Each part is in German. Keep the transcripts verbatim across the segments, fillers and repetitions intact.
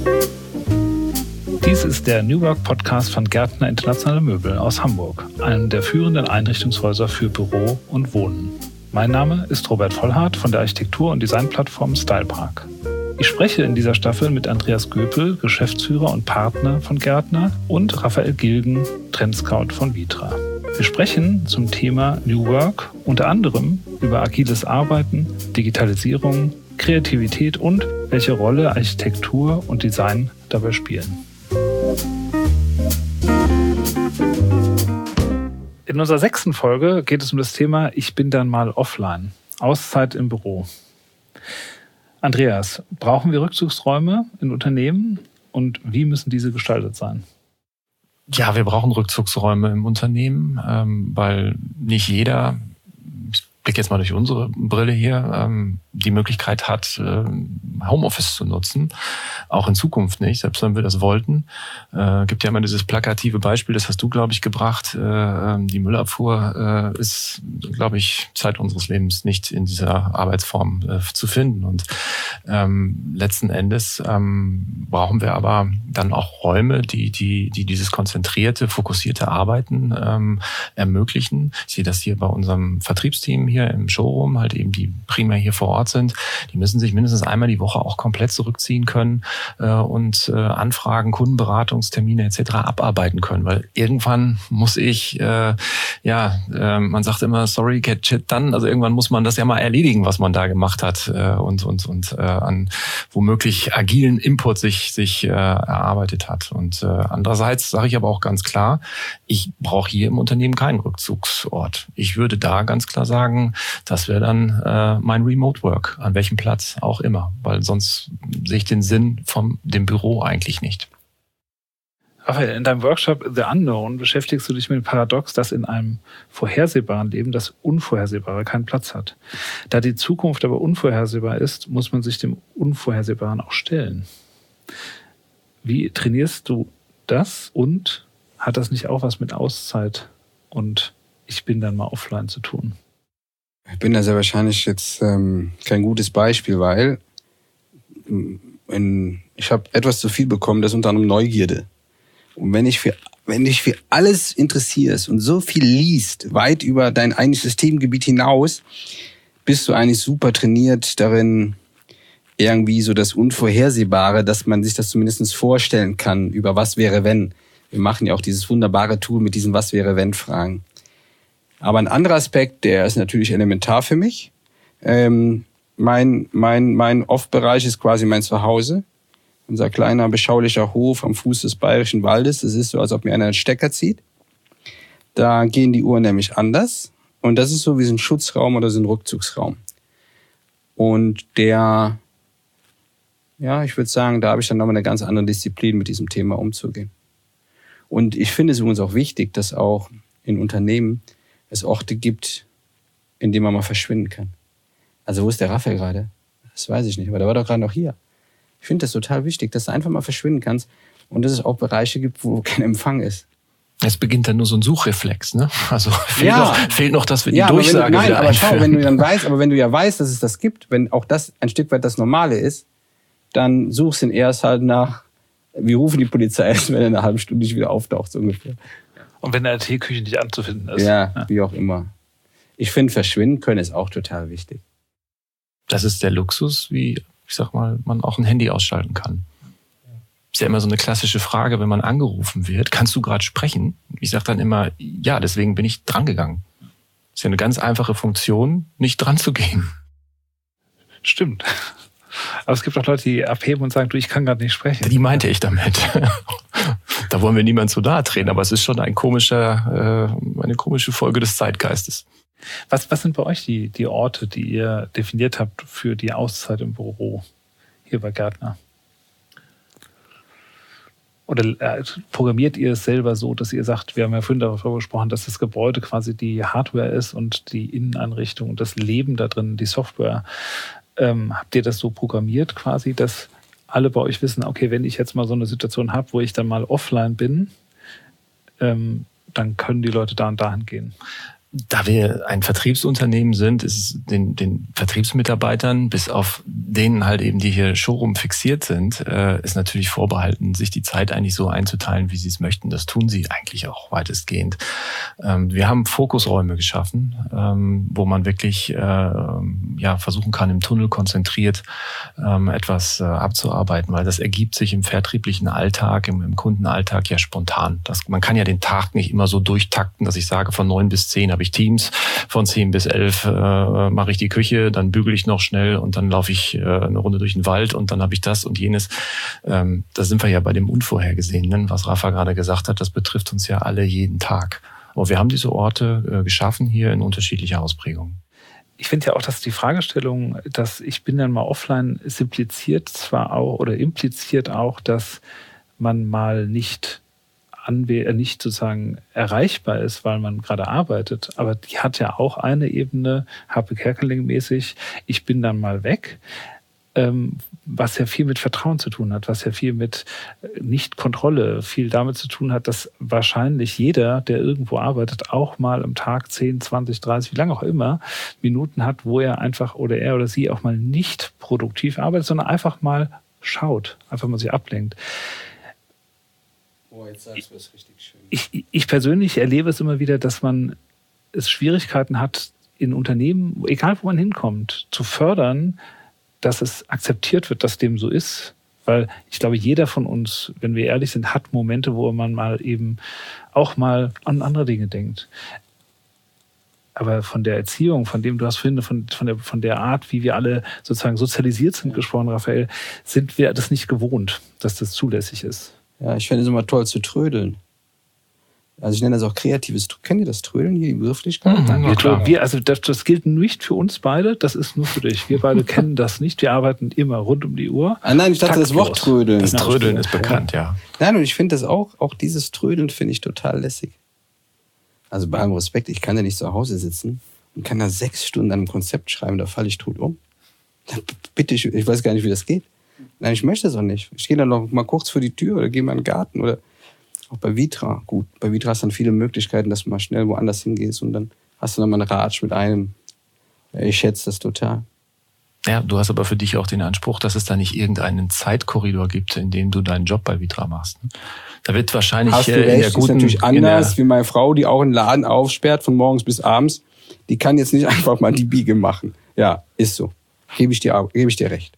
Dies ist der New Work Podcast von Gärtner Internationale Möbel aus Hamburg, einem der führenden Einrichtungshäuser für Büro und Wohnen. Mein Name ist Robert Vollhardt von der Architektur- und Designplattform Stylepark. Ich spreche in dieser Staffel mit Andreas Göpel, Geschäftsführer und Partner von Gärtner, und Raphael Gilgen, Trendscout von Vitra. Wir sprechen zum Thema New Work, unter anderem über agiles Arbeiten, Digitalisierung, Kreativität und welche Rolle Architektur und Design dabei spielen. In unserer sechsten Folge geht es um das Thema Ich bin dann mal offline. Auszeit im Büro. Andreas, brauchen wir Rückzugsräume in Unternehmen und wie müssen diese gestaltet sein? Ja, wir brauchen Rückzugsräume im Unternehmen, ähm, weil nicht jeder, ich blicke jetzt mal durch unsere Brille hier, ähm, die Möglichkeit hat, äh, Homeoffice zu nutzen. Auch in Zukunft nicht, selbst wenn wir das wollten. Äh, gibt ja immer dieses plakative Beispiel, das hast du, glaube ich, gebracht. Äh, die Müllabfuhr äh, ist, glaube ich, Zeit unseres Lebens nicht in dieser Arbeitsform äh, zu finden. Und ähm, letzten Endes ähm, brauchen wir aber dann auch Räume, die, die, die dieses konzentrierte, fokussierte Arbeiten ähm, ermöglichen. Ich sehe das hier bei unserem Vertriebsteam hier im Showroom, halt eben die primär hier vor Ort sind. Die müssen sich mindestens einmal die Woche auch komplett zurückziehen können äh, und äh, Anfragen, Kundenberatungstermine et cetera abarbeiten können, weil irgendwann muss ich, äh, ja, äh, man sagt immer, sorry, get shit done, also irgendwann muss man das ja mal erledigen, was man da gemacht hat äh, und und und äh, an womöglich agilen Input sich sich äh, erarbeitet hat. Und äh, andererseits sage ich aber auch ganz klar, ich brauche hier im Unternehmen keinen Rückzugsort. Ich würde da ganz klar sagen, das wäre dann äh, mein Remote Work, an welchem Platz auch immer, weil sonst sehe ich den Sinn vom dem Büro eigentlich nicht. Raphael, in deinem Workshop The Unknown beschäftigst du dich mit dem Paradox, dass in einem vorhersehbaren Leben das Unvorhersehbare keinen Platz hat. Da die Zukunft aber unvorhersehbar ist, muss man sich dem Unvorhersehbaren auch stellen. Wie trainierst du das und hat das nicht auch was mit Auszeit und ich bin dann mal offline zu tun? Ich bin da sehr wahrscheinlich jetzt ähm, kein gutes Beispiel, weil in, ich habe etwas zu viel bekommen, das ist unter anderem Neugierde. Und wenn ich für wenn dich für alles interessierst und so viel liest, weit über dein eigenes Systemgebiet hinaus, bist du eigentlich super trainiert darin, irgendwie so das Unvorhersehbare, dass man sich das zumindest vorstellen kann, über was wäre wenn. Wir machen ja auch dieses wunderbare Tool mit diesen Was wäre wenn Fragen. Aber ein anderer Aspekt, der ist natürlich elementar für mich. Ähm, mein mein mein Off-Bereich ist quasi mein Zuhause. Unser kleiner, beschaulicher Hof am Fuß des Bayerischen Waldes. Es ist so, als ob mir einer einen Stecker zieht. Da gehen die Uhren nämlich anders. Und das ist so wie so ein Schutzraum oder so ein Rückzugsraum. Und der, ja, ich würde sagen, da habe ich dann nochmal eine ganz andere Disziplin, mit diesem Thema umzugehen. Und ich finde es übrigens auch wichtig, dass auch in Unternehmen es Orte gibt, in denen man mal verschwinden kann. Also wo ist der Raphael gerade? Das weiß ich nicht, aber der war doch gerade noch hier. Ich finde das total wichtig, dass du einfach mal verschwinden kannst und dass es auch Bereiche gibt, wo kein Empfang ist. Es beginnt dann nur so ein Suchreflex, ne? Also fehlt, ja. noch, fehlt noch, dass wir die ja, Durchsage aber wenn du, nein, wieder aber einführen. schau, wenn du dann weißt, aber wenn du ja weißt, dass es das gibt, wenn auch das ein Stück weit das Normale ist, dann suchst du ihn erst halt nach, wir rufen die Polizei erst, wenn er in einer halben Stunde nicht wieder auftaucht, so ungefähr. Und wenn in der Teeküche nicht anzufinden ist. Ja, ja. Wie auch immer. Ich finde, verschwinden können ist auch total wichtig. Das ist der Luxus, wie, ich sag mal, man auch ein Handy ausschalten kann. Ist ja immer so eine klassische Frage, wenn man angerufen wird, kannst du gerade sprechen? Ich sage dann immer, ja, deswegen bin ich drangegangen. Ist ja eine ganz einfache Funktion, nicht dran zu gehen. Stimmt. Aber es gibt auch Leute, die abheben und sagen, du, ich kann gerade nicht sprechen. Die meinte ich damit. Da wollen wir niemand zu nahe treten, aber es ist schon ein komischer, äh, eine komische Folge des Zeitgeistes. Was, was sind bei euch die, die Orte, die ihr definiert habt für die Auszeit im Büro hier bei Gärtner? Oder äh, programmiert ihr es selber so, dass ihr sagt, wir haben ja vorhin darüber gesprochen, dass das Gebäude quasi die Hardware ist und die Inneneinrichtung und das Leben da drin, die Software. Ähm, habt ihr das so programmiert quasi, dass alle bei euch wissen, okay, wenn ich jetzt mal so eine Situation habe, wo ich dann mal offline bin, ähm, dann können die Leute da und dahin gehen? Da wir ein Vertriebsunternehmen sind, ist es den, den Vertriebsmitarbeitern, bis auf denen halt eben, die hier Showroom fixiert sind, äh, ist natürlich vorbehalten, sich die Zeit eigentlich so einzuteilen, wie sie es möchten. Das tun sie eigentlich auch weitestgehend. Ähm, wir haben Fokusräume geschaffen, ähm, wo man wirklich äh, ja versuchen kann, im Tunnel konzentriert ähm, etwas äh, abzuarbeiten, weil das ergibt sich im vertrieblichen Alltag, im, im Kundenalltag ja spontan. Das, man kann ja den Tag nicht immer so durchtakten, dass ich sage, von neun bis zehn habe ich Teams, von zehn bis elf äh, mache ich die Küche, dann bügele ich noch schnell und dann laufe ich äh, eine Runde durch den Wald und dann habe ich das und jenes. Ähm, da sind wir ja bei dem Unvorhergesehenen, was Rafa gerade gesagt hat, das betrifft uns ja alle jeden Tag. Aber wir haben diese Orte äh, geschaffen hier in unterschiedlicher Ausprägung. Ich finde ja auch, dass die Fragestellung, dass ich bin dann mal offline, es impliziert zwar auch oder impliziert auch, dass man mal nicht Anwe- nicht sozusagen erreichbar ist, weil man gerade arbeitet. Aber die hat ja auch eine Ebene, Harpe Kerkeling-mäßig, ich bin dann mal weg, ähm, was ja viel mit Vertrauen zu tun hat, was ja viel mit Nicht-Kontrolle, viel damit zu tun hat, dass wahrscheinlich jeder, der irgendwo arbeitet, auch mal am Tag zehn, zwanzig, dreißig, wie lange auch immer, Minuten hat, wo er einfach oder er oder sie auch mal nicht produktiv arbeitet, sondern einfach mal schaut, einfach mal sich ablenkt. Oh, jetzt sagst du was richtig schön. Ich, ich persönlich erlebe es immer wieder, dass man es Schwierigkeiten hat, in Unternehmen, egal wo man hinkommt, zu fördern, dass es akzeptiert wird, dass dem so ist. Weil ich glaube, jeder von uns, wenn wir ehrlich sind, hat Momente, wo man mal eben auch mal an andere Dinge denkt. Aber von der Erziehung, von dem du hast vorhin, von, von, der, von der Art, wie wir alle sozusagen sozialisiert sind, gesprochen, Raphael, sind wir das nicht gewohnt, dass das zulässig ist. Ja, ich finde es immer toll zu trödeln. Also ich nenne das auch kreatives. Kennt ihr das Trödeln hier, die Begrifflichkeit? Mhm, wir, klar. wir, also das, das gilt nicht für uns beide, das ist nur für dich. Wir beide kennen das nicht. Wir arbeiten immer rund um die Uhr. Ah, nein, ich dachte Taktlos. Das Wort Trödeln. Das Trödeln ist bekannt, ja. Nein, und ich finde das auch, auch dieses Trödeln finde ich total lässig. Also bei allem Respekt, ich kann ja nicht zu Hause sitzen und kann da sechs Stunden an einem Konzept schreiben, da falle ich tot um. Bitte, ich, ich weiß gar nicht, wie das geht. Nein, ich möchte das auch nicht. Ich gehe dann noch mal kurz vor die Tür oder gehe mal in den Garten oder auch bei Vitra. Gut, bei Vitra hast du dann viele Möglichkeiten, dass du mal schnell woanders hingehst und dann hast du noch mal einen Ratsch mit einem. Ich schätze das total. Ja, du hast aber für dich auch den Anspruch, dass es da nicht irgendeinen Zeitkorridor gibt, in dem du deinen Job bei Vitra machst. Da wird wahrscheinlich hast du äh, in recht, der guten... ist natürlich anders, wie meine Frau, die auch einen Laden aufsperrt von morgens bis abends. Die kann jetzt nicht einfach mal die Biege machen. Ja, ist so. Gebe ich dir, gebe ich dir recht.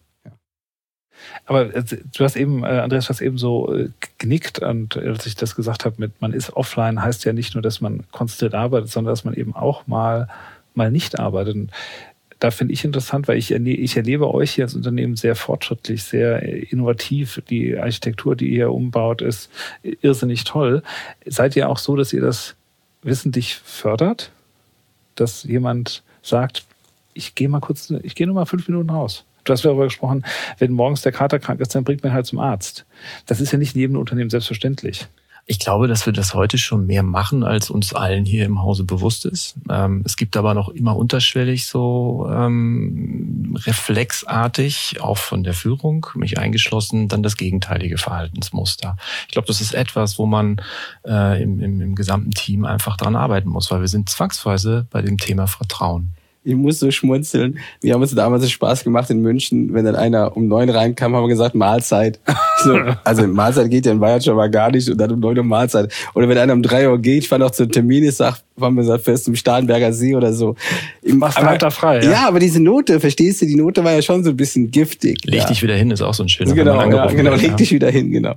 Aber du hast eben, Andreas, du hast eben so genickt, und als ich das gesagt habe mit man ist offline, heißt ja nicht nur, dass man konzentriert arbeitet, sondern dass man eben auch mal, mal nicht arbeitet. Und da finde ich interessant, weil ich, ich erlebe euch hier als Unternehmen sehr fortschrittlich, sehr innovativ. Die Architektur, die ihr umbaut, ist irrsinnig toll. Seid ihr auch so, dass ihr das wissentlich fördert? Dass jemand sagt, ich gehe mal kurz, ich gehe nur mal fünf Minuten raus. Du hast darüber gesprochen, wenn morgens der Kater krank ist, dann bringt man halt zum Arzt. Das ist ja nicht in jedem Unternehmen selbstverständlich. Ich glaube, dass wir das heute schon mehr machen, als uns allen hier im Hause bewusst ist. Ähm, es gibt aber noch immer unterschwellig so ähm, reflexartig, auch von der Führung, mich eingeschlossen, dann das gegenteilige Verhaltensmuster. Ich glaube, das ist etwas, wo man äh, im, im, im gesamten Team einfach dran arbeiten muss, weil wir sind zwangsweise bei dem Thema Vertrauen. Ich muss so schmunzeln. Wir haben uns damals Spaß gemacht in München, wenn dann einer um neun reinkam, haben wir gesagt, Mahlzeit. So, also Mahlzeit geht ja in Bayern schon mal gar nicht und dann um neun Uhr Mahlzeit. Oder wenn einer um drei Uhr geht, ich war noch zum Termin, ich sag, haben wir gesagt, fest zum Starnberger See oder so. Machst du weiter frei, ja? Ja, aber diese Note, verstehst du, die Note war ja schon so ein bisschen giftig. Leg ja. dich wieder hin, ist auch so ein schöner. Genau, ja, genau, leg ja. dich wieder hin, genau.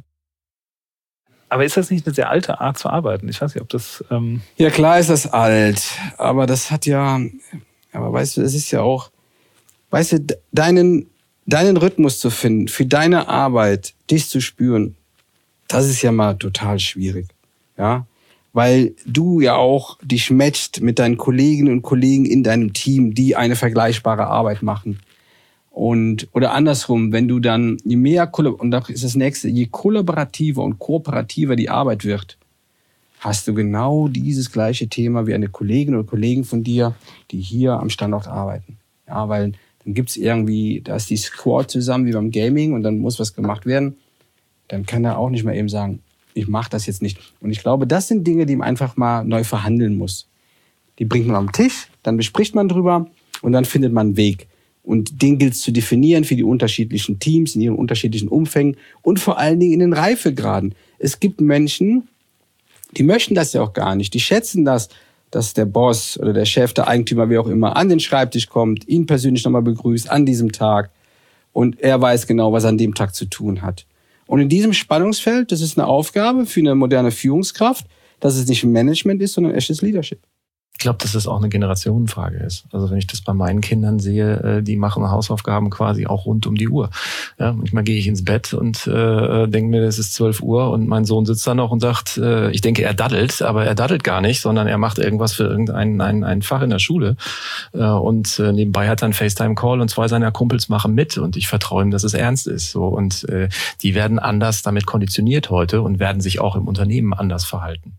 Aber ist das nicht eine sehr alte Art zu arbeiten? Ich weiß nicht, ob das... Ähm ja, klar ist das alt, aber das hat ja... Aber weißt du, es ist ja auch, weißt du, deinen, deinen Rhythmus zu finden, für deine Arbeit, dich zu spüren, das ist ja mal total schwierig, ja, weil du ja auch dich matchst mit deinen Kolleginnen und Kollegen in deinem Team, die eine vergleichbare Arbeit machen. Und, oder andersrum, wenn du dann, je mehr, und das ist das nächste, je kollaborativer und kooperativer die Arbeit wird, hast du genau dieses gleiche Thema wie eine Kollegin oder Kollegen von dir, die hier am Standort arbeiten. Ja, weil dann gibt's irgendwie, da ist die Squad zusammen wie beim Gaming und dann muss was gemacht werden. Dann kann er auch nicht mehr eben sagen, ich mache das jetzt nicht. Und ich glaube, das sind Dinge, die man einfach mal neu verhandeln muss. Die bringt man auf den Tisch, dann bespricht man drüber und dann findet man einen Weg. Und den gilt es zu definieren für die unterschiedlichen Teams in ihren unterschiedlichen Umfängen und vor allen Dingen in den Reifegraden. Es gibt Menschen, die möchten das ja auch gar nicht. Die schätzen das, dass der Boss oder der Chef, der Eigentümer, wie auch immer, an den Schreibtisch kommt, ihn persönlich nochmal begrüßt an diesem Tag und er weiß genau, was er an dem Tag zu tun hat. Und in diesem Spannungsfeld, das ist eine Aufgabe für eine moderne Führungskraft, dass es nicht Management ist, sondern echtes Leadership. Ich glaube, dass es auch eine Generationenfrage ist. Also wenn ich das bei meinen Kindern sehe, die machen Hausaufgaben quasi auch rund um die Uhr. Ja, manchmal gehe ich ins Bett und äh, denke mir, es ist zwölf Uhr und mein Sohn sitzt da noch und sagt, äh, ich denke, er daddelt, aber er daddelt gar nicht, sondern er macht irgendwas für irgendein ein, ein Fach in der Schule. Äh, und äh, nebenbei hat er einen FaceTime-Call und zwei seiner Kumpels machen mit und ich vertraue ihm, dass es ernst ist. So, und äh, die werden anders damit konditioniert heute und werden sich auch im Unternehmen anders verhalten.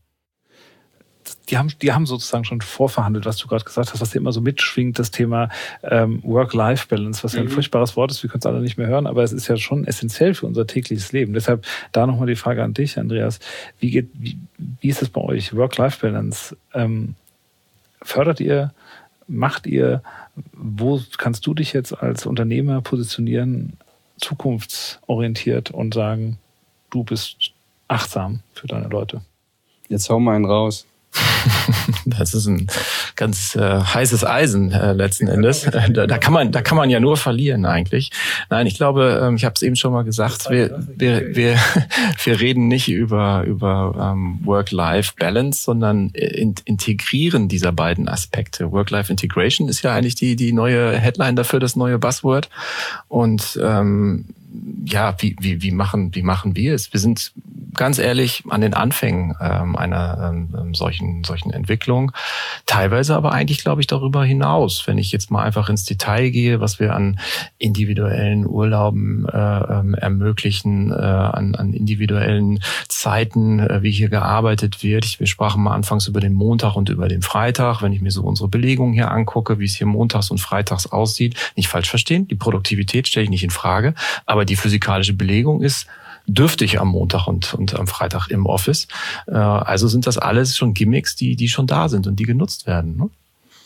Die haben, die haben sozusagen schon vorverhandelt, was du gerade gesagt hast, was dir immer so mitschwingt, das Thema ähm, Work-Life-Balance, was ja ein mhm. furchtbares Wort ist, wir können es alle nicht mehr hören, aber es ist ja schon essentiell für unser tägliches Leben. Deshalb da nochmal die Frage an dich, Andreas. Wie geht, wie, wie ist es bei euch? Work-Life-Balance, ähm, fördert ihr, macht ihr, wo kannst du dich jetzt als Unternehmer positionieren, zukunftsorientiert und sagen, du bist achtsam für deine Leute? Jetzt hau mal einen raus. Das ist ein ganz äh, heißes Eisen äh, letzten Endes. Da, da kann man, da kann man ja nur verlieren eigentlich. Nein, ich glaube, ähm, ich habe es eben schon mal gesagt. Wir, wir, wir, wir reden nicht über über ähm, Work-Life-Balance, sondern in, integrieren dieser beiden Aspekte. Work-Life-Integration ist ja eigentlich die die neue Headline dafür, das neue Buzzword. Und ähm, ja, wie wie wie machen wie machen wir es? Wir sind ganz ehrlich an den Anfängen ähm, einer ähm, solchen solchen Entwicklung, teilweise aber eigentlich, glaube ich, darüber hinaus. Wenn ich jetzt mal einfach ins Detail gehe, was wir an individuellen Urlauben äh, ähm, ermöglichen, äh, an, an individuellen Zeiten, äh, wie hier gearbeitet wird. Ich, wir sprachen mal anfangs über den Montag und über den Freitag. Wenn ich mir so unsere Belegung hier angucke, wie es hier montags und freitags aussieht, nicht falsch verstehen, die Produktivität stelle ich nicht in Frage, aber die physikalische Belegung ist dürftig am Montag und, und am Freitag im Office. Also sind das alles schon Gimmicks, die, die schon da sind und die genutzt werden. Ne?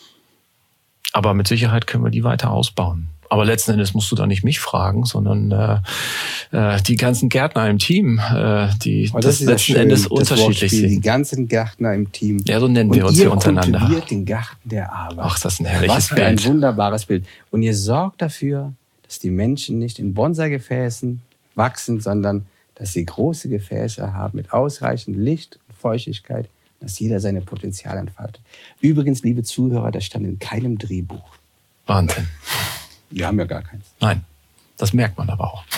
Aber mit Sicherheit können wir die weiter ausbauen. Aber letzten Endes musst du da nicht mich fragen, sondern äh, die ganzen Gärtner im Team, äh, die oh, das, das letzten schön, Endes das unterschiedlich sind. Die ganzen Gärtner im Team. Ja, so nennen und wir uns ihr hier untereinander. kultiviert den Garten der Arbeit. Ach, das ist ein herrliches Was für Bild. ein wunderbares Bild. Und ihr sorgt dafür, dass die Menschen nicht in Bonsai-Gefäßen wachsen, sondern dass sie große Gefäße haben mit ausreichend Licht und Feuchtigkeit, dass jeder seine Potenziale entfaltet. Übrigens, liebe Zuhörer, das stand in keinem Drehbuch. Wahnsinn. Wir haben ja gar keins. Nein, das merkt man aber auch.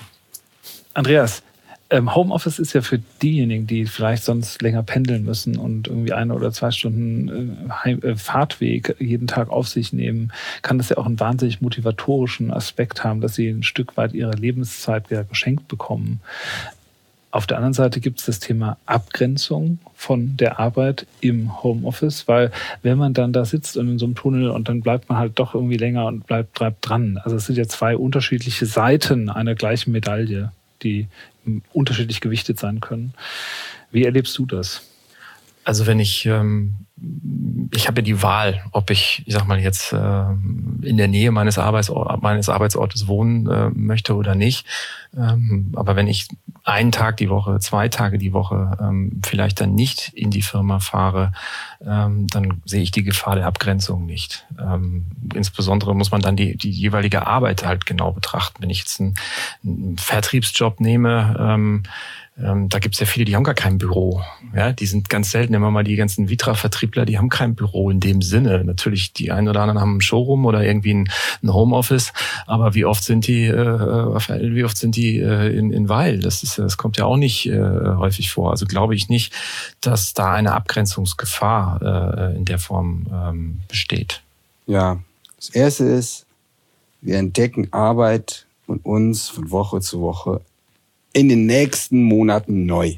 Andreas, ähm, Homeoffice ist ja für diejenigen, die vielleicht sonst länger pendeln müssen und irgendwie eine oder zwei Stunden äh, Heim, äh, Fahrtweg jeden Tag auf sich nehmen, kann das ja auch einen wahnsinnig motivatorischen Aspekt haben, dass sie ein Stück weit ihre Lebenszeit wieder geschenkt bekommen. Auf der anderen Seite gibt es das Thema Abgrenzung von der Arbeit im Homeoffice, weil wenn man dann da sitzt und in so einem Tunnel und dann bleibt man halt doch irgendwie länger und bleibt, bleibt dran. Also es sind ja zwei unterschiedliche Seiten einer gleichen Medaille, die unterschiedlich gewichtet sein können. Wie erlebst du das? Also wenn ich, ähm, ich habe ja die Wahl, ob ich, ich sag mal jetzt, äh, in der Nähe meines, Arbeitsort, meines Arbeitsortes wohnen äh, möchte oder nicht. Ähm, aber wenn ich einen Tag die Woche, zwei Tage die Woche ähm, vielleicht dann nicht in die Firma fahre, ähm, dann sehe ich die Gefahr der Abgrenzung nicht. Ähm, insbesondere muss man dann die, die jeweilige Arbeit halt genau betrachten. Wenn ich jetzt einen, einen Vertriebsjob nehme, ähm, Ähm, da gibt es ja viele, die haben gar kein Büro. Ja, die sind ganz selten, immer mal die ganzen Vitra-Vertriebler, die haben kein Büro in dem Sinne. Natürlich, die einen oder anderen haben ein Showroom oder irgendwie ein, ein Homeoffice, aber wie oft sind die, äh, wie oft sind die äh, in, in Weil? Das ist, das kommt ja auch nicht äh, häufig vor. Also glaube ich nicht, dass da eine Abgrenzungsgefahr äh, in der Form ähm, besteht. Ja, das Erste ist, wir entdecken Arbeit und uns von Woche zu Woche in den nächsten Monaten neu.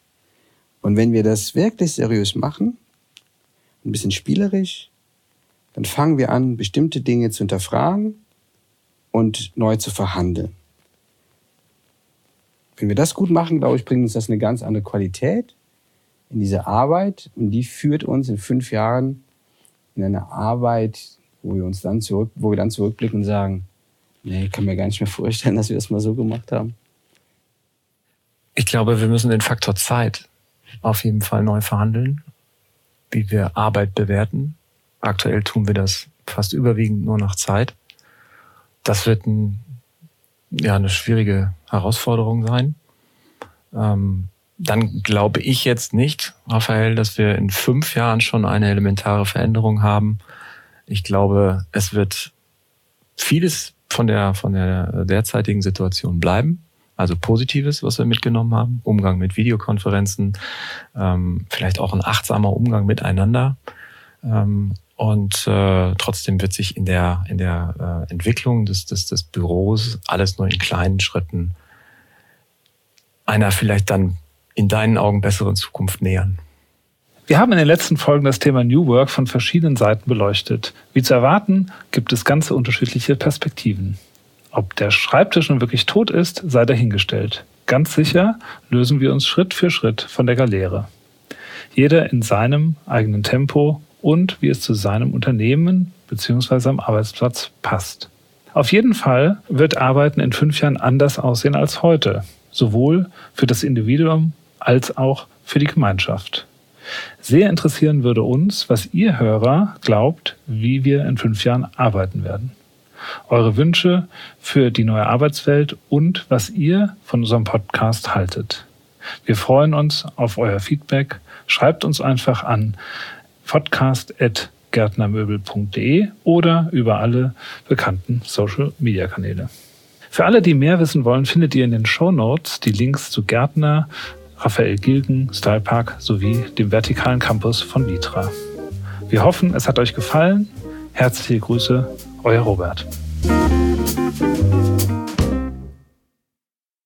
Und wenn wir das wirklich seriös machen, ein bisschen spielerisch, dann fangen wir an, bestimmte Dinge zu hinterfragen und neu zu verhandeln. Wenn wir das gut machen, glaube ich, bringt uns das eine ganz andere Qualität in diese Arbeit und die führt uns in fünf Jahren in einer Arbeit, wo wir uns dann zurück, wo wir dann zurückblicken und sagen, nee, ich kann mir gar nicht mehr vorstellen, dass wir das mal so gemacht haben? Ich glaube, wir müssen den Faktor Zeit auf jeden Fall neu verhandeln, wie wir Arbeit bewerten. Aktuell tun wir das fast überwiegend nur nach Zeit. Das wird ein, ja, eine schwierige Herausforderung sein. Ähm, dann glaube ich jetzt nicht, Raphael, dass wir in fünf Jahren schon eine elementare Veränderung haben. Ich glaube, es wird vieles von der, von der derzeitigen Situation bleiben. Also Positives, was wir mitgenommen haben. Umgang mit Videokonferenzen, ähm, vielleicht auch ein achtsamer Umgang miteinander. Ähm, und äh, trotzdem wird sich in der, in der äh, Entwicklung des, des, des Büros alles nur in kleinen Schritten einer vielleicht dann in deinen Augen besseren Zukunft nähern. Wir haben in den letzten Folgen das Thema New Work von verschiedenen Seiten beleuchtet. Wie zu erwarten, gibt es ganz unterschiedliche Perspektiven. Ob der Schreibtisch nun wirklich tot ist, sei dahingestellt. Ganz sicher lösen wir uns Schritt für Schritt von der Galeere. Jeder in seinem eigenen Tempo und wie es zu seinem Unternehmen bzw. am Arbeitsplatz passt. Auf jeden Fall wird Arbeiten in fünf Jahren anders aussehen als heute, sowohl für das Individuum als auch für die Gemeinschaft. Sehr interessieren würde uns, was ihr Hörer glaubt, wie wir in fünf Jahren arbeiten werden. Eure Wünsche für die neue Arbeitswelt und was ihr von unserem Podcast haltet. Wir freuen uns auf euer Feedback. Schreibt uns einfach an podcast at gärtnermöbel punkt de oder über alle bekannten Social-Media-Kanäle. Für alle, die mehr wissen wollen, findet ihr in den Shownotes die Links zu Gärtner, Raphael Gilgen, Stylepark sowie dem vertikalen Campus von Vitra. Wir hoffen, es hat euch gefallen. Herzliche Grüße, euer Robert.